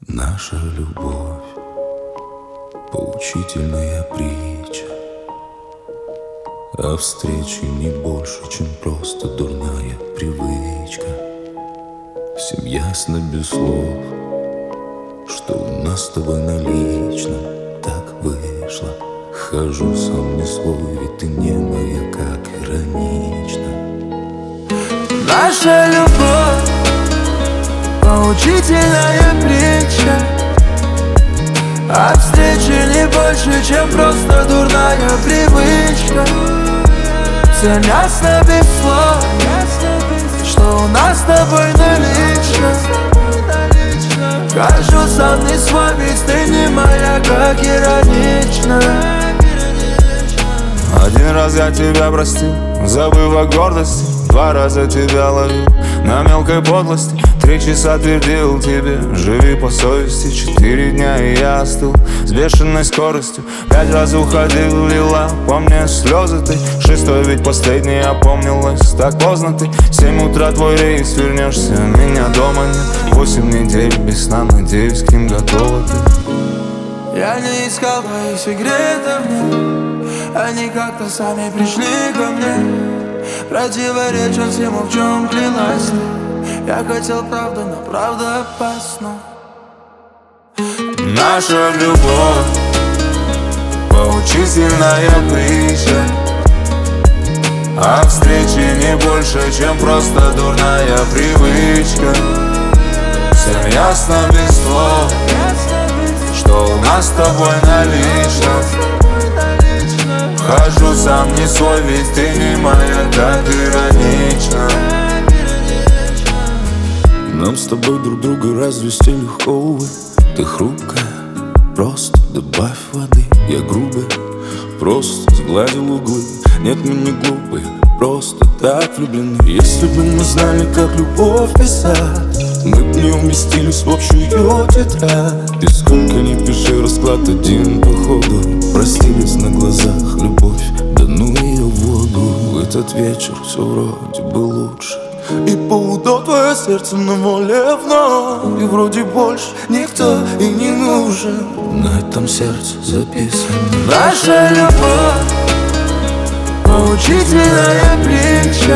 Наша любовь — поучительная притча о встрече не больше, чем просто дурная привычка. Всем ясно без слов, что у нас с тобой налично так вышло. Хожу сам не свой, ведь ты не моя, как иронично. Наша любовь — поучительная притча о встрече не больше, чем просто дурная привычка. Всем ясно без слов, что у нас с тобой налично. Хожу сам не свой, ведь ты не моя, как иронично. Один раз я тебя простил, забыв о гордости. 2 раза тебя ловил на мелкой подлости. 3 часа твердил тебе, живи по совести. 4 дня и я остыл с бешеной скоростью. 5 раз уходил, лила по мне слезы ты. 6-й ведь последний опомнилась, так поздно ты. 7 утра твой рейс, вернешься, меня дома нет. 8 недель без сна, надеюсь, к ним готова ты. Я не искал твоих секретов, нет. Они как-то сами пришли ко мне. Противоречат всему, в чем клялась ты. Я хотел правду, но правда опасна. Наша любовь — поучительная притча о встрече не больше, чем просто дурная привычка. Всем ясно без слов, что у нас с тобой налично. Хожу сам не свой, ведь ты не моя, так иронично. Нам с тобой друг друга развести легко, увы. Ты хрупкая, просто добавь воды. Я грубый, просто сгладил углы. Нет, мы не глупые, просто так влюблены. Если бы мы знали, как любовь писать, мы б не уместились в общую тетрадь. И сколько ни пиши, расклад один походу. Простились на глазах, любовь, да ну ее в воду. В этот вечер все вроде бы лучше, и поудо твое сердце на воле вновь. И вроде больше никто и не нужен. На этом сердце записано. Наша любовь — поучительная притча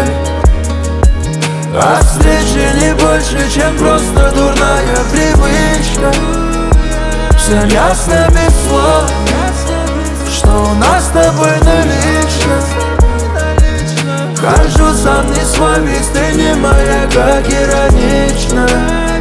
о встрече не больше, чем просто дурная привычка. Всем ясно без слов, что у нас с тобой налично. Хожу сам не свой, ведь ты не моя, как иронично.